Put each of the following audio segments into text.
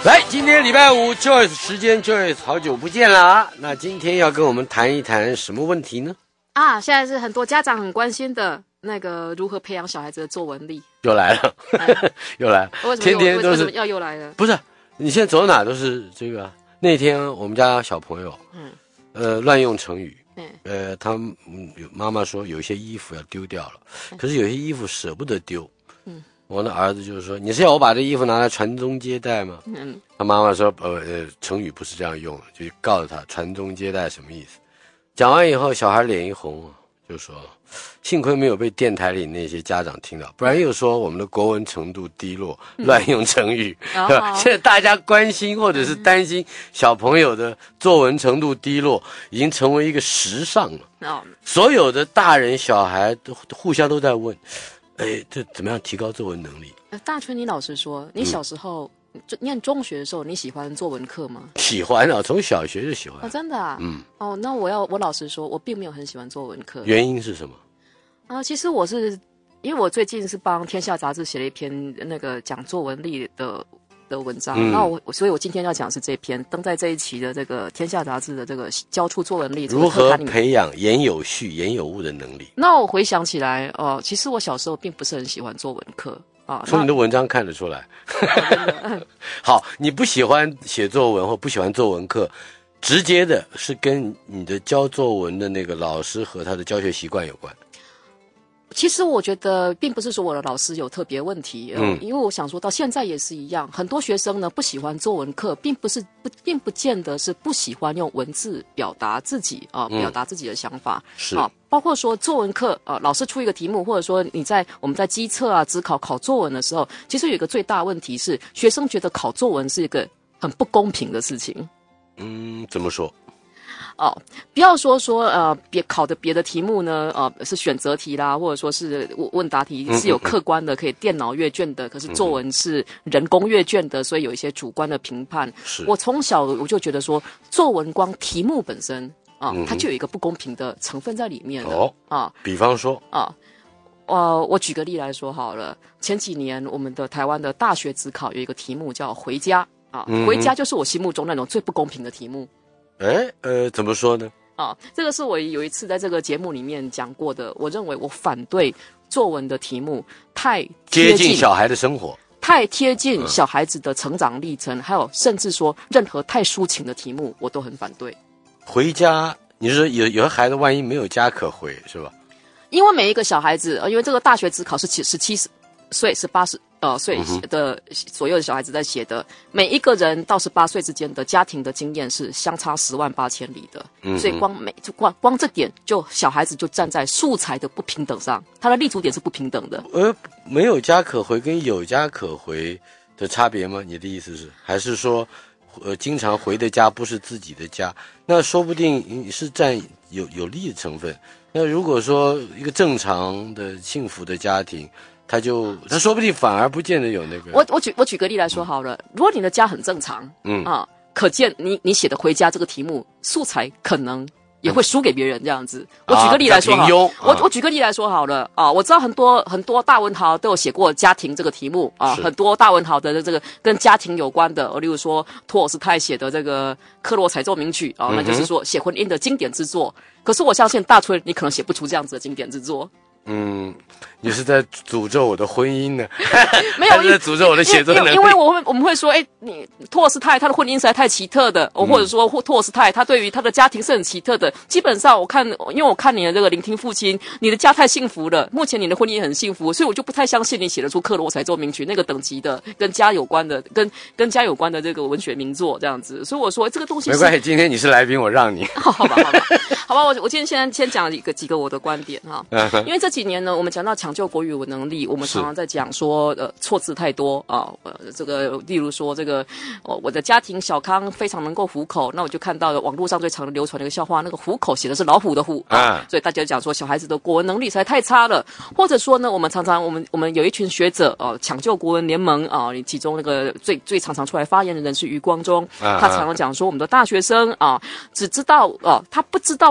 来，今天礼拜五 Joyce 时间 Joyce 好久不见啦。那今天要跟我们谈一谈什么问题呢？ 现在是很多家长很关心的那个如何培养小孩子的作文力。 又来了，又来了，天天都是又来了。 不是，你现在走到哪都是这个。那天我们家小朋友，乱用成语。他妈妈说有一些衣服要丢掉了，可是有些衣服舍不得丢。我的儿子就是说，你是要我把这衣服拿来传宗接代吗？他妈妈说，成语不是这样用的，就告诉他传宗接代什么意思。讲完以后，小孩脸一红，就说幸亏没有被电台里那些家长听到，不然又说我们的国文程度低落，乱用成语。现在大家关心或者是担心小朋友的作文程度低落，已经成为一个时尚了。所有的大人小孩都互相都在问，这怎么样提高作文能力？ 大春，你老实说，你小时候念中学的时候，你喜欢作文课吗？喜欢啊，从小学就喜欢。 真的啊？那我老实说，我并没有很喜欢作文课。 原因是什么？ 其实因为我最近是帮《天下》杂志写了一篇那个讲作文力的文章，所以我今天要讲的是这篇登在这一期的这个《天下》杂志的这个教出作文力如何培养言有序、言有物的能力。 那我回想起来，其实我小时候并不是很喜欢作文课啊， 从你的文章看得出来。好，你不喜欢写作文或不喜欢作文课，直接的是跟你的教作文的那个老师和他的教学习惯有关。 其实我觉得并不是说我的老师有特别问题，因为我想说到现在也是一样，很多学生呢不喜欢作文课，并不见得是不喜欢用文字表达自己表达自己的想法。 是包括说作文课老师出一个题目，或者说我们在基测指考作文的时候，其实有一个最大的问题是学生觉得考作文是一个很不公平的事情。 怎么说？ 不要说考的别的题目呢，是选择题啦，或者说是问答题是有客观的，可以电脑阅卷的，可是作文是人工阅卷的，所以有一些主观的评判。我从小我就觉得说，作文光题目本身它就有一个不公平的成分在里面了。 比方说我举个例来说好了，前几年我们的台湾的大学指考有一个题目叫回家回家就是我心目中那种最不公平的题目。 怎么说呢？ 这个是我有一次在这个节目里面讲过的。我认为我反对作文的题目太接近小孩的生活， 太贴近小孩子的成长历程，还有甚至说任何太抒情的题目，我都很反对。 回家，你是说有的孩子万一没有家可回，是吧？ 因为每一个小孩子，因为这个大学指考是17岁18岁的左右的小孩子在写的，每一个人到18岁之间的家庭的经验是相差10万8千里的，所以光这点就小孩子就站在素材的不平等上，他的立足点是不平等的。 没有家可回跟有家可回的差别吗？你的意思是，还是说经常回的家不是自己的家？那说不定是占有利的成分。那如果说一个正常的幸福的家庭，他说不定反而不见得有那个。 我举个例来说好了，如果你的家很正常，可见你写的回家这个题目素材可能也会输给别人这样子。我举个例来说好了，我举个例来说好了我知道很多大文豪都有写过家庭这个题目很多大文豪的这个跟家庭有关的，例如说托尔斯泰写的这个《克洛采奏鸣曲》那就是说写婚姻的经典之作。可是我相信大春你可能写不出这样子的经典之作。 你是在诅咒我的婚姻呢？ 没有， 还是在诅咒我的写作能力？ 因为我们会说，你托尔斯泰他的婚姻实在太奇特的，或者说托尔斯泰他对于他的家庭是很奇特的。基本上因为我看你的这个聆听父亲，你的家太幸福了，目前你的婚姻很幸福，所以我就不太相信你写得出《克罗采奏鸣曲》那个等级的跟家有关的跟家有关的这个文学名作这样子。所以我说这个东西没关系，今天你是来宾，我让你。 好吧，我今天先讲几个我的观点因为这几年呢，我们讲到抢救国语文能力，我们常常在讲说错字太多这个例如说这个我的家庭小康非常能够糊口，那我就看到网络上最常流传的一个笑话，那个糊口写的是老虎的虎所以大家讲说小孩子的国文能力实在太差了。或者说呢，我们常常我们有一群学者抢救国文联盟其中那个最常常出来发言的人是余光中他常常讲说我们的大学生只知道他不知道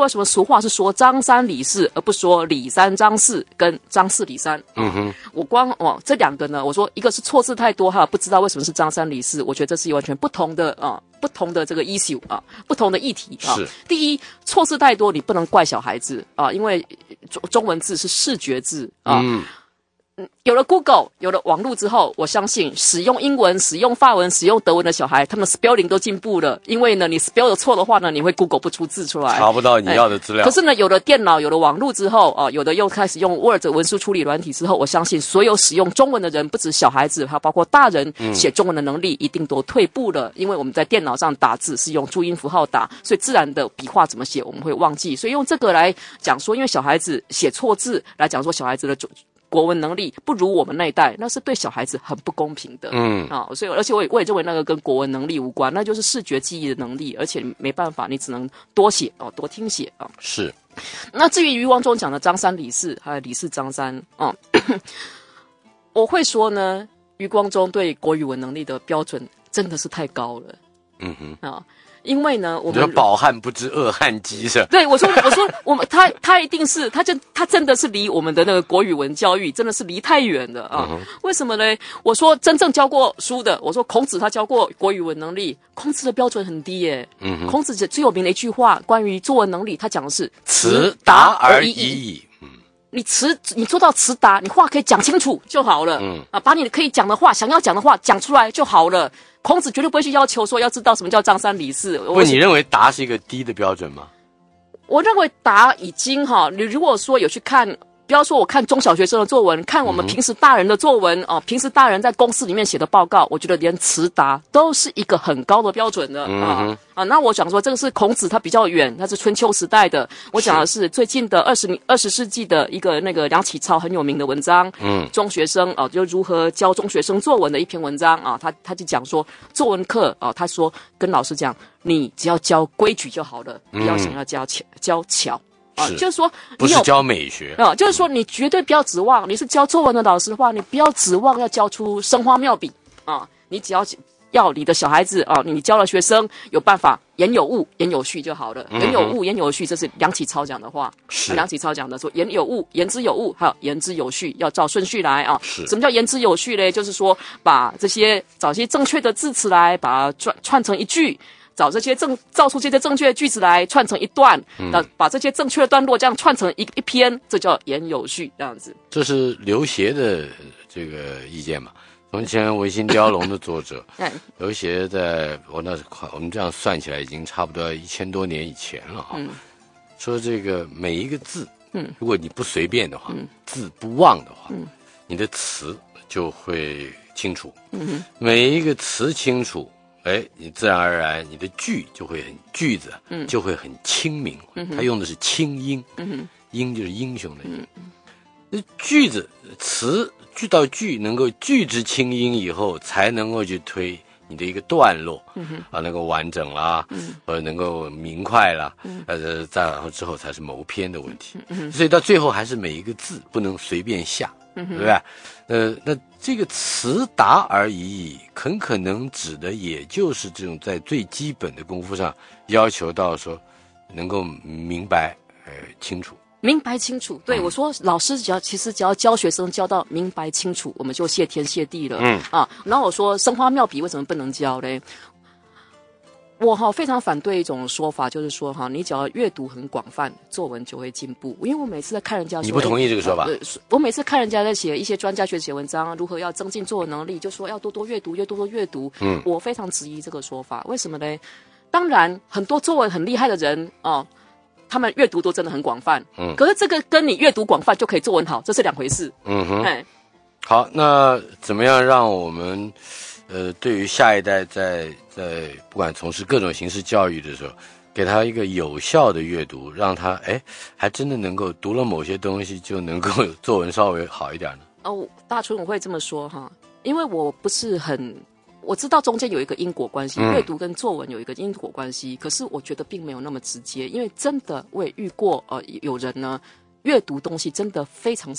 为什么俗话是说张三李四，而不说李三张四跟张四李三。我光这两个呢，我说一个是错字太多哈，不知道为什么是张三李四，我觉得这是完全不同的这个 issue 不同的议题啊。第一，错字太多，你不能怪小孩子啊，因为中文字是视觉字啊。有了 Google， 有了网络之后，我相信使用英文、使用法文、使用德文的小孩，他们 spelling 都进步了。因为呢，你 spell 的错的话呢，你会 Google 不出字出来， 查不到你要的资料。 可是呢，有了电脑、有了网络之后有的又开始用 Word 文书处理软体之后，我相信所有使用中文的人，不止小孩子，还有包括大人，写中文的能力一定都退步了。因为我们在电脑上打字是用注音符号打，所以自然的笔画怎么写我们会忘记。所以用这个来讲说，因为小孩子写错字来讲说，小孩子的国文能力不如我们那一代，那是对小孩子很不公平的。所以而且我也认为那个跟国文能力无关，那就是视觉记忆的能力，而且没办法，你只能多写多听写啊。 是。 那至于余光中讲的张三李四，还有李四张三我会说呢，余光中对国语文能力的标准真的是太高了。因为呢，我们饱汉不知饿汉饥是吧？ 对，我说我们他一定是他真的是离我们的那个国语文教育真的是离太远了啊。为什么呢？我说真正教过书的，我说孔子他教过国语文能力，孔子的标准很低耶。孔子最有名的一句话关于作文能力，他讲的是词达而已矣。你做到词达，你话可以讲清楚就好了。把你可以讲的话，想要讲的话讲出来就好了。孔子绝对不会去要求说要知道什么叫张三李四。 不，你认为达是一个低的标准吗？ 我认为达已经你如果说有去看，不要说我看中小学生的作文，看我们平时大人的作文平时大人在公司里面写的报告，我觉得连词达都是一个很高的标准的那我讲说这个是孔子他比较远，他是春秋时代的，我讲的是最近的20世纪的一个那个梁启超很有名的文章，中学生就如何教中学生作文的一篇文章他就讲说作文课他说跟老师讲，你只要教规矩就好了，不要想要教巧就是说不是教美学就是说你绝对不要指望你是教作文的老师的话，你不要指望要教出生花妙笔你只要你的小孩子你教了学生有办法言有物言有序就好了。言有物言有序，这是梁启超讲的话。梁启超讲的说言有物，言之有物，还有言之有序，要照顺序来什么叫言之有序呢？就是说找些正确的字词来把它串成一句，造出这些正确的句子来串成一段，把这些正确的段落这样串成一篇，这叫言有序，这样子。 这是刘勰的这个意见嘛？从前《维新雕龙》的作者刘勰在我们这样算起来已经差不多1000多年以前了说这个每一个字如果你不随便的话字不忘的话你的词就会清楚每一个词清楚你自然而然你的句子就会很清明他用的是清音音就是英雄的音句子词句到句能够句之清音以后，才能够去推你的一个段落能够完整啦或者能够明快啦再然后之后才是谋篇的问题所以到最后还是每一个字不能随便下对不对那这个词达而已矣很可能指的也就是这种在最基本的功夫上要求到说能够明白清楚明白清楚，对我说，老师只要教学生教到明白清楚，我们就谢天谢地了然后我说生花妙笔为什么不能教呢？我非常反对一种说法，就是说你只要阅读很广泛，作文就会进步。因为我每次在看人家说， 你不同意这个说法？ 我每次看人家在写一些专家学写文章，如何要增进作文能力，就说要多多阅读，多多阅读。我非常质疑这个说法，为什么呢？当然，很多作文很厉害的人他们阅读都真的很广泛可是这个跟你阅读广泛就可以作文好，这是两回事好，那怎么样让我们对于下一代在不管从事各种形式教育的时候，给他一个有效的阅读，让他还真的能够读了某些东西就能够作文稍微好一点呢？ 大春我会这么说因为我不是我知道中间有一个因果关系阅读跟作文有一个因果关系可是我觉得并没有那么直接，因为真的我也遇过有人呢阅读东西真的非常少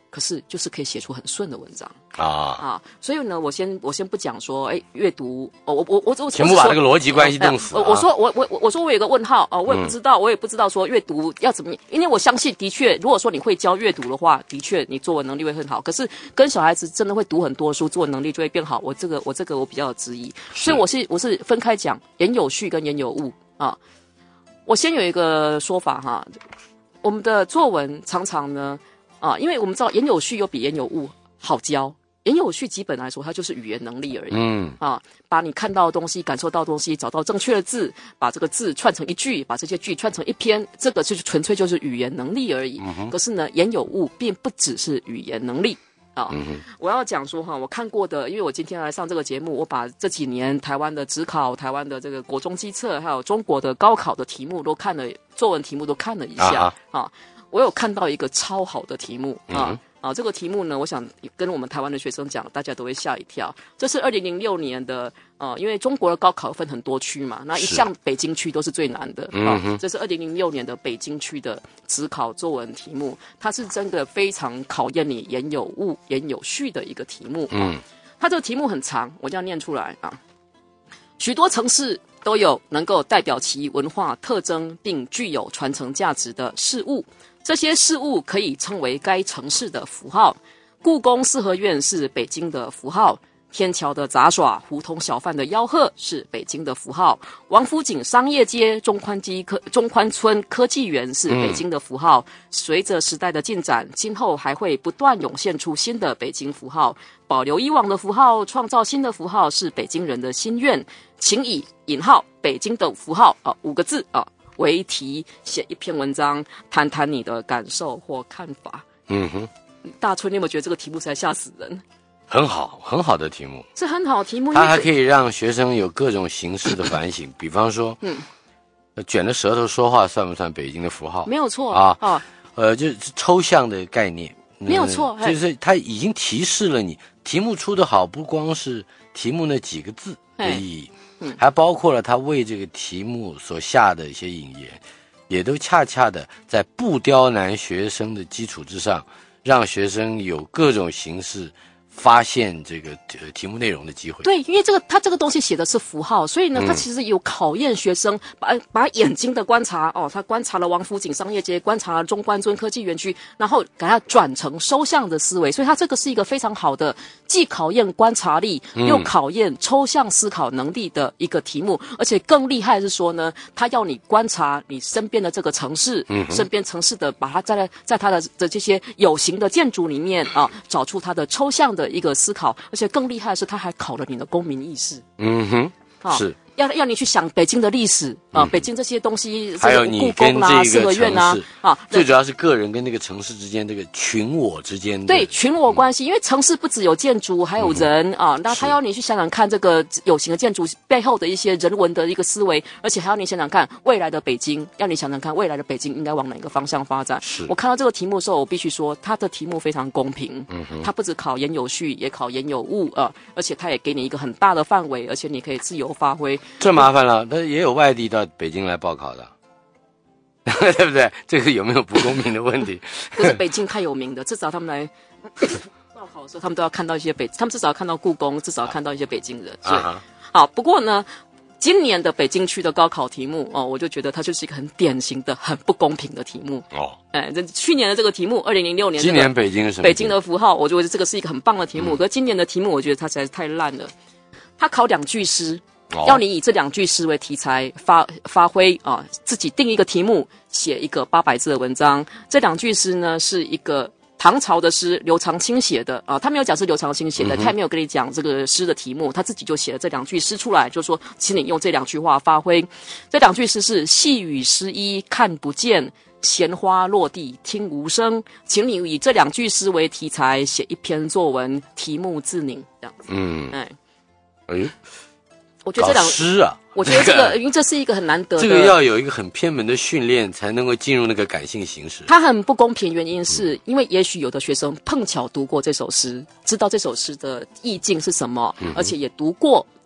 可是就是可以写出很顺的文章所以呢，我先不讲说，阅读，我全部把这个逻辑关系弄死。 我说我有个问号我也不知道说阅读要怎么，因为我相信的确，如果说你会教阅读的话，的确你作文能力会很好。可是跟小孩子真的会读很多书，作文能力就会变好。我这个我比较有质疑，所以我是分开讲言有序跟言有物我先有一个说法我们的作文常常呢因为我们知道言有序又比言有物好教。言有序基本来说它就是语言能力而已把你看到的东西感受到的东西找到正确的字，把这个字串成一句，把这些句串成一篇，这个就是纯粹就是语言能力而已可是呢言有物并不只是语言能力我要讲说我看过的，因为我今天来上这个节目，我把这几年台湾的指考、台湾的这个国中基测还有中国的高考的题目都看了，作文题目都看了一下我有看到一个超好的题目这个题目呢，我想跟我们台湾的学生讲，大家都会吓一跳。这是2006年的因为中国的高考分很多区嘛，那一向北京区都是最难的这是2006年的北京区的指考作文题目，它是真的非常考验你言有物、言有序的一个题目它这个题目很长，我就要念出来许多城市都有能够代表其文化特征并具有传承价值的事物，这些事物可以称为该城市的符号。故宫四合院是北京的符号，天桥的杂耍、胡同小贩的吆喝是北京的符号，王府井商业街、中宽村科技园是北京的符号随着时代的进展，今后还会不断涌现出新的北京符号，保留以往的符号，创造新的符号是北京人的心愿。请以引号北京的符号5个字为题写一篇文章，谈谈你的感受或看法。大春，你有没有觉得这个题目实在吓死人？ 很好，很好的题目， 是很好的题目。 它还可以让学生有各种形式的反省，比方说，卷着舌头说话算不算北京的符号？ 没有错就是抽象的概念， 没有错， 就是它已经提示了你，题目出得好，不光是题目那几个字的意义，还包括了他为这个题目所下的一些引言，也都恰恰的在不刁难学生的基础之上，让学生有各种形式发现这个题目内容的机会。 对，因为他这个东西写的是符号，所以呢，他其实有考验学生把眼睛的观察他观察了王府井商业街，观察了中关村科技园区，然后给他转成收象的思维，所以他这个是一个非常好的，既考验观察力，又考验抽象思考能力的一个题目。而且更厉害的是说呢，他要你观察你身边的这个城市，身边城市的，把它在他的这些有形的建筑里面找出他的抽象的一个思考，而且更厉害的是，他还考了你的公民意识。 是要你去想北京的历史北京这些东西， 还有你跟这个四合院最主要是个人跟那个城市之间这个群我之间的对群我关系，因为城市不只有建筑，还有人那他要你去想想看这个有形的建筑背后的一些人文的一个思维，而且还要你想想看未来的北京，要你想想看未来的北京应该往哪个方向发展。我看到这个题目的时候，我必须说他的题目非常公平他不只考言有序，也考言有物而且他也给你一个很大的范围，而且你可以自由发挥。 这麻烦了，但也有外地到北京来报考的对不对？这个有没有不公平的问题？ 可是北京太有名的，至少他们来报考的时候，他们都要看到一些他们至少要看到故宫，至少要看到一些北京人。好，不过呢，今年的北京区的高考题目我就觉得它就是一个很典型的、很不公平的题目去年的这个题目，2006年， 今年北京是什么？ 北京的符号，我觉得这个是一个很棒的题目。可是今年的题目，我觉得它实在是太烂了。它考2句诗。要你以这2句诗为题材发挥自己定一个题目，写一个800字的文章。这2句诗呢是一个唐朝的诗，刘长卿写的他没有讲是刘长卿写的，他也没有跟你讲这个诗的题目，他自己就写了这2句诗出来，就说请你用这2句话发挥。这2句诗是细雨湿衣看不见，闲花落地听无声，请你以这2句诗为题材写一篇作文，题目自拟这样子。我觉得这诗我觉得这个因为这是一个很难得的， 这个要有一个很偏门的训练才能够进入那个感性形式。 它很不公平，原因是因为也许有的学生碰巧读过这首诗，知道这首诗的意境是什么，而且也读过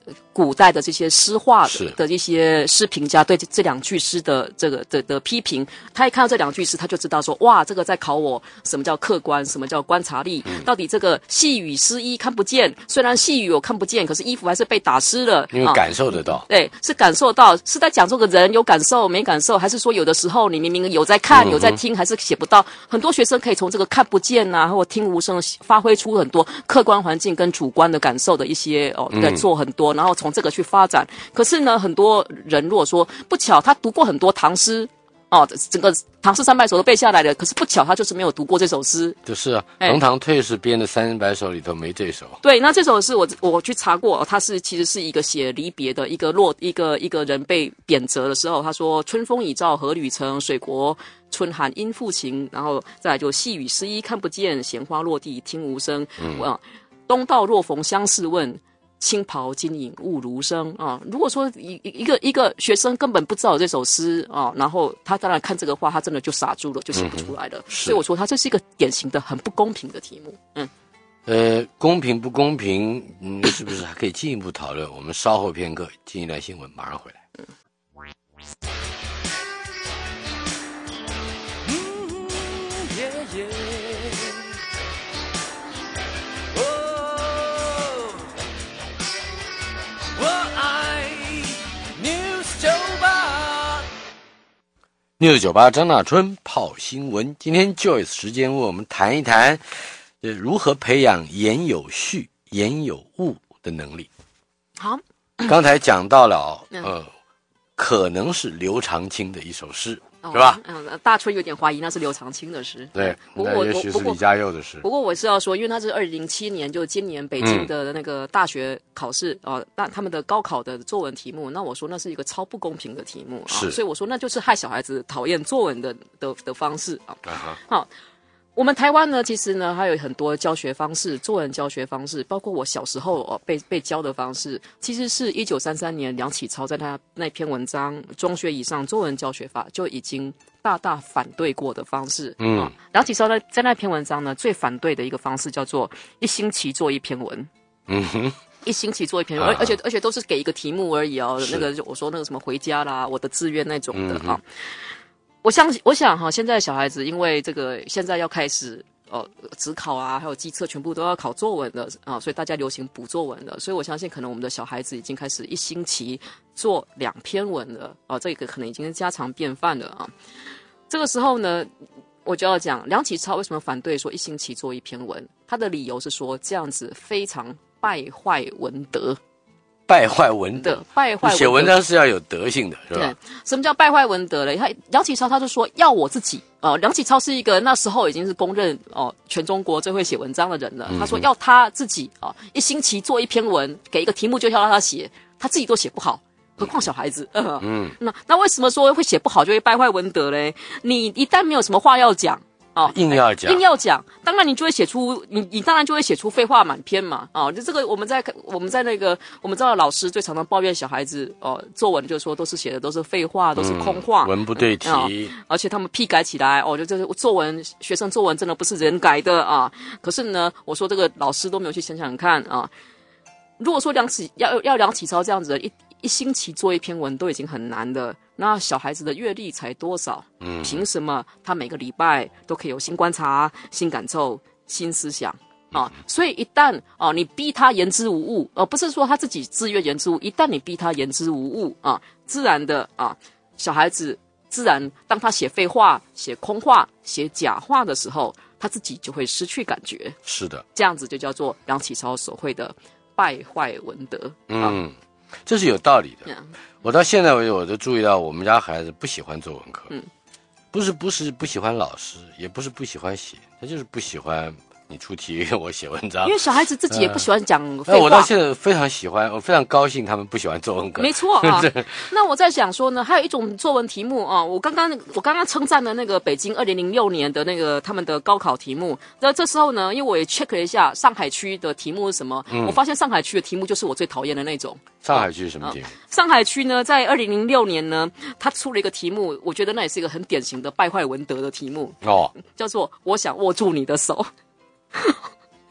古代的这些诗画的一些诗评家对这两句诗的这个的批评，他一看到这两句诗，他就知道说，哇，这个在考我什么叫客观，什么叫观察力，到底这个细雨湿衣看不见，虽然细雨我看不见，可是衣服还是被打湿了， 因为感受得到， 对，是感受到，是在讲这个人有感受没感受，还是说有的时候你明明有在看有在听，还是写不到。很多学生可以从这个看不见啊或听无声发挥出很多客观环境跟主观的感受的一些在做很多，然后从这个去发展。可是呢，很多人如果说不巧他读过很多唐诗整个唐诗300首都背下来了，可是不巧他就是没有读过这首诗。 就是啊，龙堂退士编的300首里头没这首。 对，那这首诗我去查过，它其实是一个写离别的一个人被贬谪的时候，他说春风已照何旅程，水国春寒因复情，然后再来就细雨湿衣看不见，闲花落地听无声。东道若逢相似问，青袍金影误如声啊！如果说一个学生根本不知道这首诗啊，然后他当然看这个话，他真的就傻住了，就写不出来了。所以我说，他这是一个典型的很不公平的题目。 公平不公平，是不是还可以进一步讨论？我们稍后片刻进一段新闻，马上回来。News98张大春泡新闻，今天 Joyce 时间为我们谈一谈，如何培养言有序、言有物的能力。 好， 刚才讲到了，可能是刘长卿的一首诗，是吧？ 大春有点怀疑那是刘长卿的诗。 对，那也许是李嘉佑的诗。 不过我是要说，因为那是2007年，就今年北京的那个大学考试那他们的高考的作文题目，那我说那是一个超不公平的题目啊，所以我说那就是害小孩子讨厌作文的方式啊。好。我们台湾呢，其实呢还有很多教学方式，作文教学方式，包括我小时候被教的方式，其实是1933年梁启超在他那篇文章《中学以上作文教学法》就已经大大反对过的方式。梁启超呢在那篇文章呢最反对的一个方式叫做1星期做一篇文。1星期做一篇文，而且都是给一个题目而已那个我说那个什么回家啦，我的志愿那种的啊。我想现在小孩子因为这个现在要开始指考啊，还有基测全部都要考作文的所以大家流行补作文的，所以我相信可能我们的小孩子已经开始1星期做2篇文了这个可能已经是家常便饭了啊。这个时候呢，我就要讲梁启超为什么反对说1星期做1篇文，他的理由是说这样子非常败坏文德。 败坏文德，写文章是要有德性的，是吧？对， 什么叫败坏文德嘞？梁启超他就说要我自己梁启超是一个那时候已经是公认全中国最会写文章的人了。他说要他自己1星期做1篇文，给一个题目就要让他写，他自己都写不好，何况小孩子。那为什么说会写不好就会败坏文德嘞？你一旦没有什么话要讲。 硬要讲，当然你就会写出你当然就会写出废话满篇嘛。就这个我们在那个我们知道老师最常抱怨小孩子作文就说都是写的都是废话，都是空话， 文不对题， 而且他们批改起来就这作文学生作文真的不是人改的啊。可是呢，我说这个老师都没有去想想看啊。如果说梁启超这样子的一星期做1篇文都已经很难的，那小孩子的阅历才多少？凭什么他每个礼拜都可以有新观察、新感受、新思想所以一旦你逼他言之无物不是说他自己自愿言之无物，一旦你逼他言之无物自然的小孩子自然当他写废话、写空话、写假话的时候，他自己就会失去感觉。 是的， 这样子就叫做梁启超所谓的败坏文德。 这是有道理的。我到现在为止，我都注意到我们家孩子不喜欢作文课。不是不喜欢老师，也不是不喜欢写，他就是不喜欢你出题我写文章。因为小孩子自己也不喜欢讲废话。 我到现在非常喜欢，我非常高兴他们不喜欢作文课。 没错那我在想说呢，还有一种作文题目我刚刚称赞了那个北京2006年的那个他们的高考题目。那这时候呢，因为我也 check 了一下上海区的题目是什么，我发现上海区的题目就是我最讨厌的那种。 上海区是什么题目？ 上海区呢，在2006年呢，他出了一个题目，我觉得那也是一个很典型的败坏文德的题目叫做"我想握住你的手"。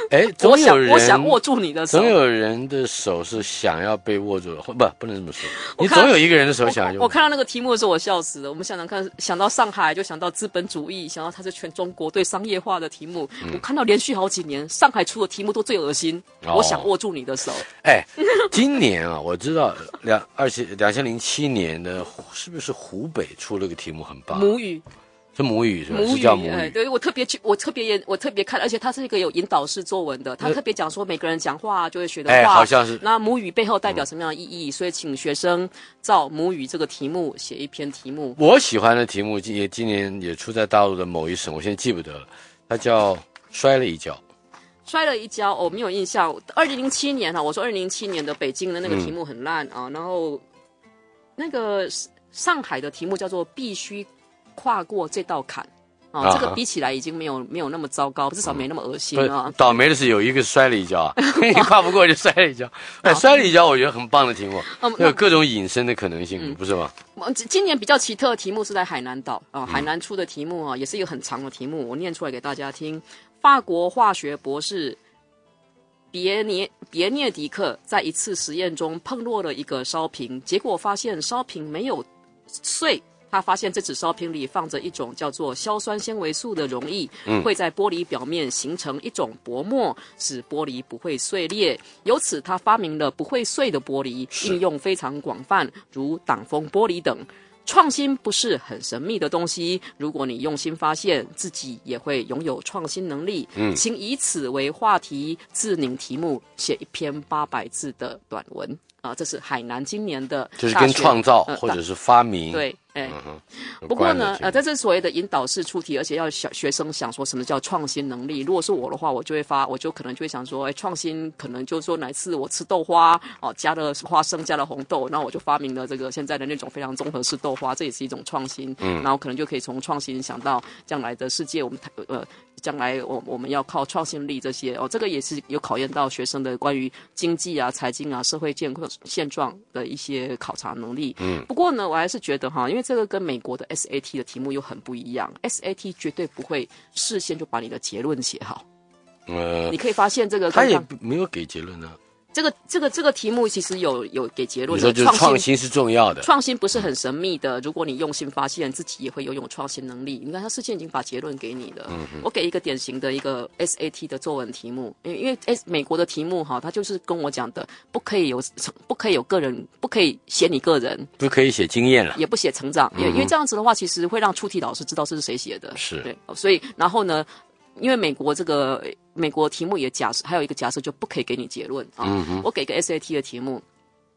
哎，总有人我想握住你的手， 总有人的手是想要被握住的，不能这么说。你总有一个人的手想要。 我看到那个题目的时候，我笑死了。我们想想看，想到上海就想到资本主义，想到它是全中国对商业化的题目。我看到连续好几年上海出的题目都最恶心。我想握住你的手。 哎，今年啊，我知道2007年的是不是湖北出了个题目很棒？ 母语。 是母语是吧？是叫母语。 对，我特别看，而且它是一个有引导式作文的，他特别讲说每个人讲话就会学的话， 好像是。 那母语背后代表什么样的意义？所以请学生照母语这个题目写一篇题目。 我喜欢的题目今年也出在大陆的某一省，我现在记不得了，它叫摔了一跤。 摔了一跤，我没有印象。2007年我说2007年的北京的那个题目很烂啊，然后那个上海的题目叫做必须跨过这道坎这个比起来已经没有那么糟糕，至少没那么恶心啊。 倒霉的是有一个摔了一跤你跨不过就摔了一跤。摔了一跤我觉得很棒的题目，有各种引申的可能性，不是吗？ 今年比较奇特的题目是在海南岛海南出的题目也是一个很长的题目，我念出来给大家听。法国化学博士别涅迪克在一次实验中碰落了一个烧瓶，结果发现烧瓶没有碎。他发现这只烧瓶里放着一种叫做硝酸纤维素的溶液，会在玻璃表面形成一种薄膜，使玻璃不会碎裂。由此他发明了不会碎的玻璃，应用非常广泛，如挡风玻璃等。创新不是很神秘的东西，如果你用心发现，自己也会拥有创新能力。请以此为话题，自拟题目，写一篇800字的短文这是海南今年的大学， 就是跟创造或者是发明对。不过呢，这是所谓的引导式出题，而且要学生想说什么叫创新能力。如果是我的话，我就可能就会想说，创新可能就是说哪次我吃豆花加了花生，加了红豆，然后我就发明了这个现在的那种非常综合式豆花，这也是一种创新。然后可能就可以从创新想到将来的世界，将来我们要靠创新力这些这个也是有考验到学生的关于经济财经社会现状的一些考察能力。不过呢，我还是觉得因为这个跟美国的 SAT 的题目又很不一样。SAT 绝对不会事先就把你的结论写好。你可以发现这个他也没有给结论呢。 这个题目其实有给结论。 你说就是创新是重要的， 创新不是很神秘的。如果你用心发现，自己也会拥有创新能力。你看他事先已经把结论给你了。我给一个典型的一个 SAT 的作文题目，因为美国的题目他就是跟我讲的，不可以有个人，不可以写你个人， 不可以写经验了， 也不写成长，因为这样子的话，其实会让出题老师知道是谁写的。 是对，所以然后呢？因为美国题目也还有一个假设，就不可以给你结论我给个 SAT 的题目，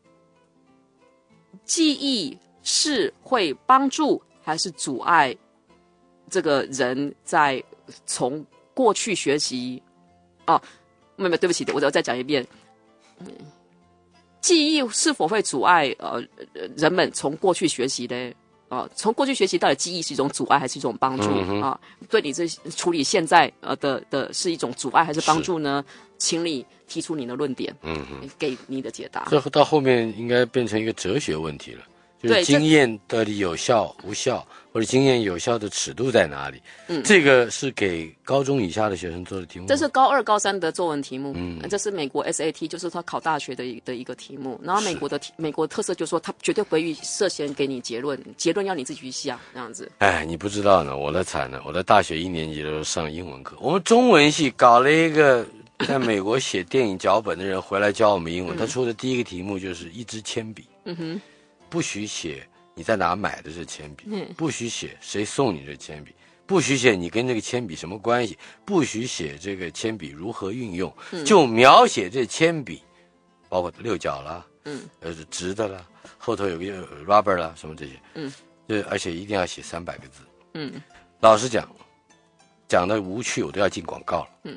记忆是会帮助还是阻碍这个人在从过去学习没有，对不起，我再讲一遍。记忆是否会阻碍人们从过去学习呢？从过去学习到底记忆是一种阻碍还是一种帮助对你这处理现在的是一种阻碍还是帮助呢？请你提出你的论点，给你的解答。 这到后面应该变成一个哲学问题了，就是经验到底有效无效，或者经验有效的尺度在哪里？这个是给高中以下的学生做的题目。 这是高2、高3的作文题目。这是美国 SAT， 就是他考大学的一个题目。然后美国特色就是说，他绝对不会涉嫌给你结论要你自己去想这样子。 你不知道呢，我的惨呢！我在大学1年级的时候上英文课，我们中文系搞了一个在美国写电影脚本的人回来教我们英文，他出的第一个题目就是一支铅笔。不许写你在哪买的这铅笔，不许写谁送你这铅笔，不许写你跟这个铅笔什么关系，不许写这个铅笔如何运用，就描写这铅笔，包括六角啦，直的啦，后头有个 rubber 啦，什么这些，而且一定要写300个字。老实讲的无趣，我都要进广告了。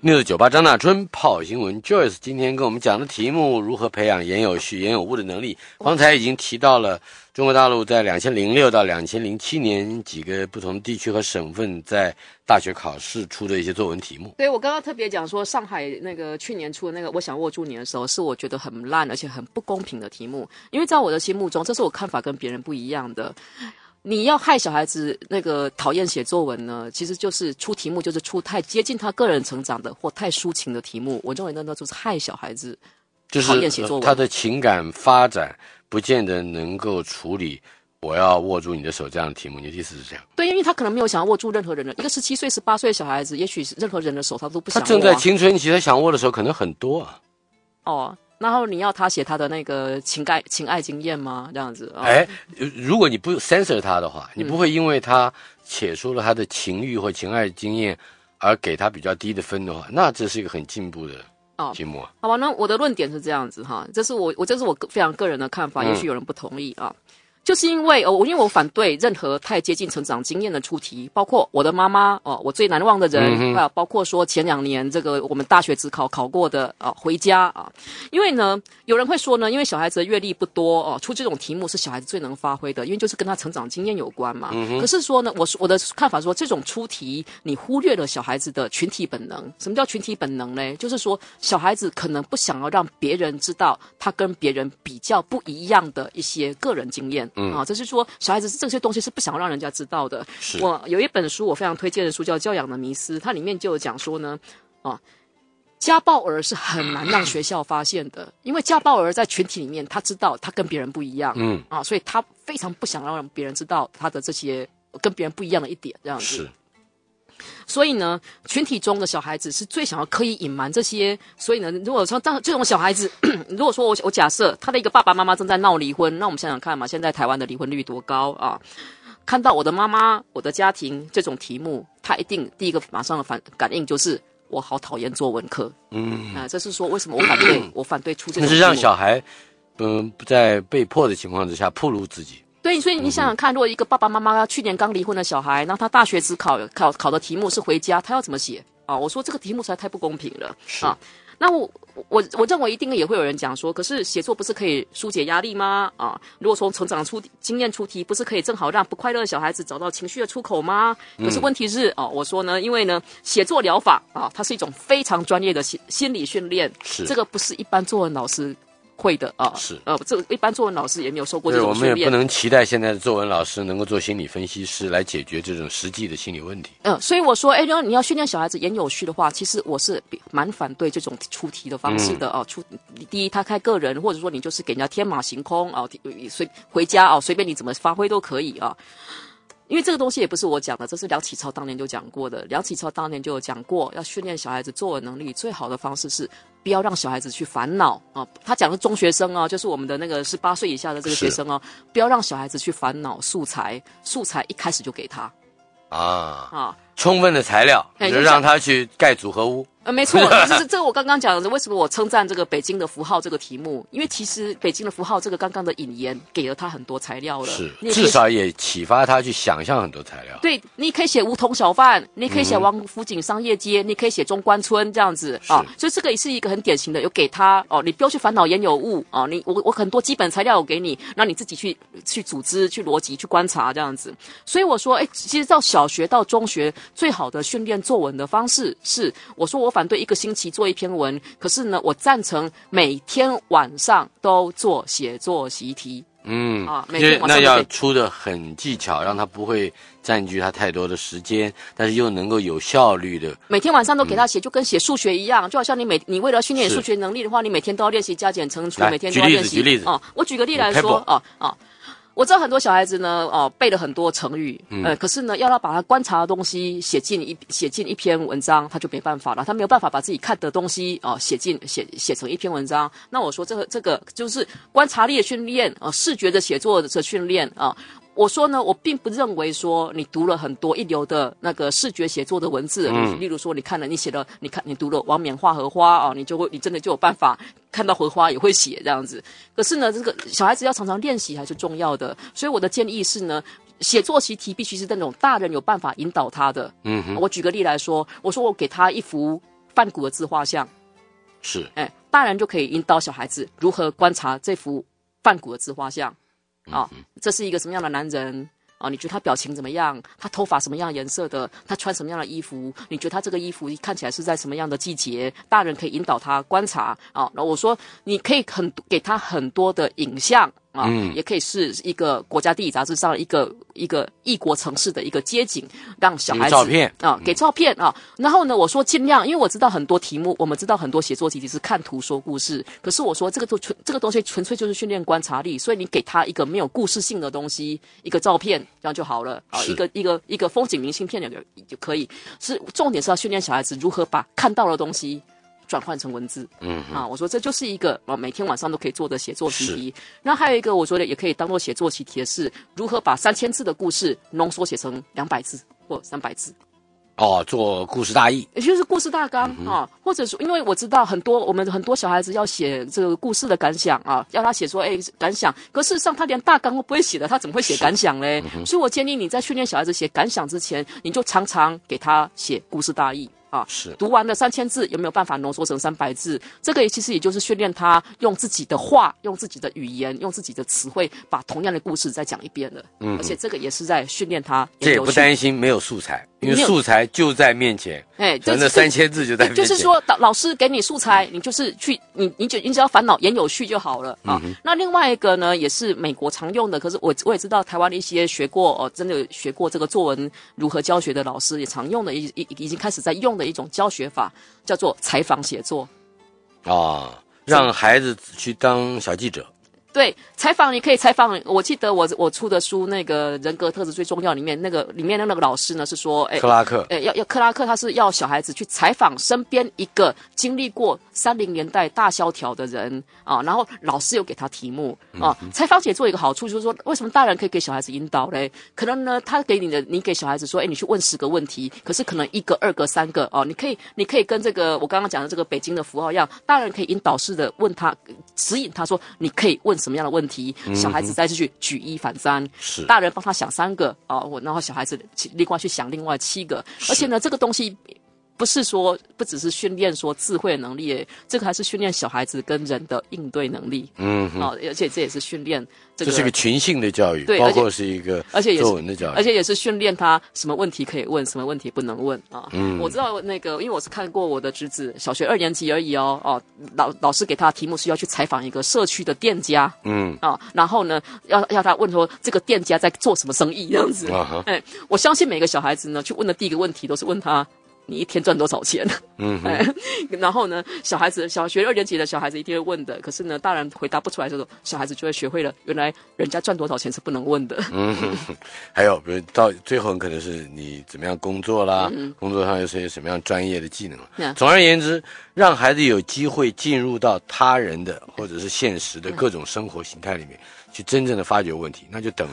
news98张大春泡新闻 Joyce 今天跟我们讲的题目如何培养言有序言有物的能力。方才已经提到了中国大陆在2006到2007年几个不同地区和省份在大学考试出的一些作文题目。 对，我刚刚特别讲说上海那个去年出的那个我想握住你的时候，是我觉得很烂而且很不公平的题目，因为在我的心目中，这是我看法跟别人不一样的。你要害小孩子那个讨厌写作文呢，其实就是出题目就是出太接近他个人成长的或太抒情的题目，我认为那就是害小孩子讨厌写作文， 他的情感发展不见得能够处理我要握住你的手这样的题目，你的意思是这样？ 对，因为他可能没有想要握住任何人的，一个17岁18岁的小孩子，也许任何人的手他都不想握， 他正在青春期，他想握的手可能很多啊。 哦，然后你要他写他的那个情爱经验吗？这样子？哦、 如果你不 censor 他的话，你不会因为他写出了他的情欲或情爱经验而给他比较低的分的话，那这是一个很进步的题目啊。 好吧，那我的论点是这样子哈，这是我非常个人的看法，也许有人不同意啊。就是因为我反对任何太接近成长经验的出题，包括我的妈妈我最难忘的人，包括说前2年这个我们大学指考过的回家啊。因为呢，有人会说呢，因为小孩子的阅历不多出这种题目是小孩子最能发挥的，因为就是跟他成长经验有关嘛。可是说呢，我的看法说，这种出题你忽略了小孩子的群体本能。什么叫群体本能呢？就是说小孩子可能不想要让别人知道他跟别人比较不一样的一些个人经验。这是说小孩子这些东西是不想让人家知道的。我有一本书我非常推荐的书叫《教养的迷思》，它里面就有讲说呢，家暴儿是很难让学校发现的，因为家暴儿在群体里面他知道他跟别人不一样，所以他非常不想让别人知道他的这些跟别人不一样的一点，这样子。 是。 所以呢，群体中的小孩子是最想要刻意隐瞒这些。所以呢，如果说这种小孩子，如果说我假设他的一个爸爸妈妈正在闹离婚，那我们想想看嘛，现在台湾的离婚率多高啊？看到我的妈妈、我的家庭这种题目，他一定第一个马上的感应就是我好讨厌作文课。这是说为什么我反对出这种题目。那是让小孩不在被迫的情况之下暴露自己。 对，所以你想想看，如果一个爸爸妈妈去年刚离婚的小孩，那他大学只考的题目是回家，他要怎么写啊？我说这个题目实在太不公平了啊！那我认为一定也会有人讲说，可是写作不是可以疏解压力吗？啊，如果从成长经验出题，不是可以正好让不快乐的小孩子找到情绪的出口吗？可是问题是我说呢，因为呢，写作疗法它是一种非常专业的心理训练，这个不是一般作文老师会的是这一般作文老师也没有受过这种训练。 我们也不能期待现在的作文老师能够做心理分析师来解决这种实际的心理问题。 所以我说，你要训练小孩子言有序的话，其实我是蛮反对这种出题的方式的第一，他开个人，或者说你就是给人家天马行空回家随便你怎么发挥都可以啊。因为这个东西也不是我讲的，这是梁启超当年就讲过的。梁启超当年就有讲过，要训练小孩子作文能力，最好的方式是不要让小孩子去烦恼他讲的中学生就是我们的那个18岁以下的这个学生不要让小孩子去烦恼素材一开始就给他充分的材料，就让他去盖组合屋。 没错，就是这个我刚刚讲的，为什么我称赞这个北京的符号这个题目？因为其实北京的符号这个刚刚的引言给了他很多材料了， 是至少也启发他去想象很多材料。 对，你可以写梧桐小贩，你可以写王府井商业街，你可以写中关村这样子所以这个也是一个很典型的，有给他你不要去烦恼言有物我很多基本材料有给你，让你自己去组织、去逻辑、去观察这样子。所以我说，其实到小学到中学最好的训练作文的方式是，我说我反对1个星期做1篇文，可是呢，我赞成每天晚上都做写作习题。每天晚上那要出的很技巧，让他不会占据他太多的时间，但是又能够有效率的。 每天晚上都给他写，就跟写数学一样，就好像你为了训练数学能力的话，你每天都要练习加减乘除，每天都要练习。 举例子我举个例来说我知道很多小孩子呢，背了很多成语，可是呢，要他把他观察的东西写进一篇文章，他就没办法了，他没有办法把自己看的东西写成一篇文章。那我说这个就是观察力的训练视觉的写作的训练我说呢，我并不认为说你读了很多一流的那个视觉写作的文字，例如说你读了王冕画荷花你真的就有办法看到荷花也会写这样子。可是呢，这个小孩子要常常练习还是重要的，所以我的建议是呢，写作习题必须是那种大人有办法引导他的。我举个例来说，我说我给他一幅梵谷的自画像， 是， 大人就可以引导小孩子如何观察这幅梵谷的自画像，这是一个什么样的男人？你觉得他表情怎么样？他头发什么样颜色的？他穿什么样的衣服？你觉得他这个衣服看起来是在什么样的季节？大人可以引导他观察然后我说你可以给他很多的影像也可以是一个国家地理杂志上一个异国城市的一个街景，让小孩子照片给照片然后呢，我说尽量，因为我知道很多题目，我们知道很多写作题是看图说故事，可是我说这个东西纯粹就是训练观察力，所以你给他一个没有故事性的东西，一个照片这样就好了一个风景明信片就可以，是重点是要训练小孩子如何把看到的东西转换成文字，我说这就是一个每天晚上都可以做的写作题。那还有一个我觉得也可以当做写作题的是如何把3000字的故事浓缩写成200字或300字。 做故事大意， 也就是故事大纲或者说，因为我知道我们很多小孩子要写这个故事的感想要他写说感想，可事实上他连大纲都不会写的，他怎么会写感想嘞？所以我建议你在训练小孩子写感想之前，你就常常给他写故事大意。 是读完了3000字，有没有办法浓缩成300字？这个其实也就是训练他用自己的话、用自己的语言、用自己的词汇，把同样的故事再讲一遍了。而且这个也是在训练他。 这也不担心没有素材，因为素材就在面前。这3000字就在面前。 就是说，老师给你素材，你就是去，你只要烦恼言有序就好了那另外一个呢，也是美国常用的，可是我也知道台湾的一些学过真的学过这个作文如何教学的老师也常用的，已经开始在用的一种教学法，叫做采访写作让孩子去当小记者。 对，采访你可以采访。我记得我出的书那个人格特质最重要里面那个老师呢是说， 克拉克要克拉克他是要小孩子去采访身边一个经历过30年代大萧条的人然后老师有给他题目采访写作有一个好处就是说，为什么大人可以给小孩子引导嘞？可能呢，他给你给小孩子说，你去问10个问题，可是可能1个、2个、3个你可以跟这个我刚刚讲的这个北京的符号一样，大人可以引导式的问他，指引他说你可以问什么样的问题，小孩子再去举一反三，大人帮他想3个然后小孩子另外去想另外7个，而且呢，这个东西不只是训练说智慧能力这个还是训练小孩子跟人的应对能力而且这也是训练这是一个群性的教育， 对， 包括是一个作文的教育， 而且也是训练他什么问题可以问，什么问题不能问我知道那个，因为我是看过我的侄子小学2年级而已老师给他的题目是要去采访一个社区的店家然后呢要他问说这个店家在做什么生意这样子我相信每个小孩子呢去问的第一个问题都是问他你一天赚多少钱然后呢小学2年级的小孩子一定会问的，可是呢大人回答不出来的时候，小孩子就会学会了原来人家赚多少钱是不能问的还有比如到最后很可能是你怎么样工作啦工作上有些什么样专业的技能总而言之，让孩子有机会进入到他人的或者是现实的各种生活形态里面去真正的发掘问题，那就等